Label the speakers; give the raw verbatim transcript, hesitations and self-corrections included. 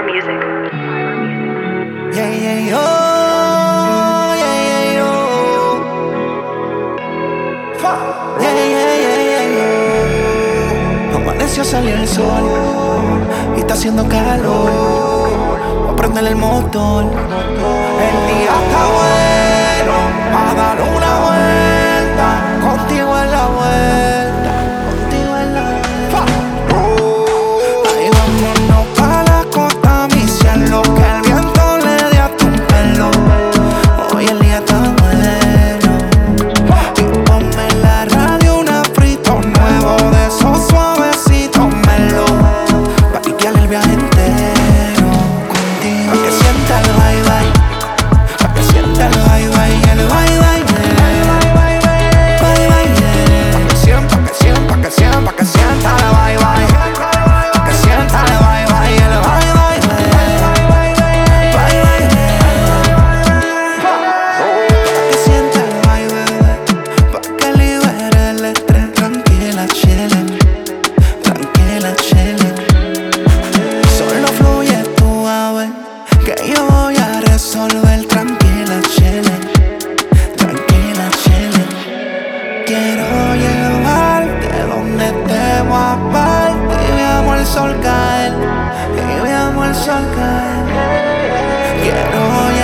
Speaker 1: music.
Speaker 2: Yeah, yeah, oh, yeah, yeah, oh. Fuck. Yeah, yeah, yeah, yeah, oh. Amaneció, salió el sol y está haciendo calor. Voy a prenderle el motor. El día está bueno a dar una vuelta. Contigo en la vuelta, contigo en la vuelta. Oh. Ahí vámonos pa' la costa, mi cielo, que el viento le dé a tu pelo. Hoy el día está bueno. Y ponme en la radio una frito nuevo de esos suavecitos melo, pa' piquearle el viaje entero contigo. Pa' que sienta el bye bye, pa' que sienta el bye bye, el bye bye, bye bye, yeah. Pa' que sienta, pa' que sienta, pa' que sienta, pa' que sienta el bye bye, pa' que sienta el bye bye, el bye bye, bye bye, pa' que sienta el bye bye, pa' que libere el estrés. Tranquila, chillin', tranquila, chillin'. Solo fluye tú a ver que yo voy a resolver. Tranquila, chillin', tranquila, chillin'. Quiero llevarte donde te voy a parte y veamos el sol caer, y veamos el sol caer. Quiero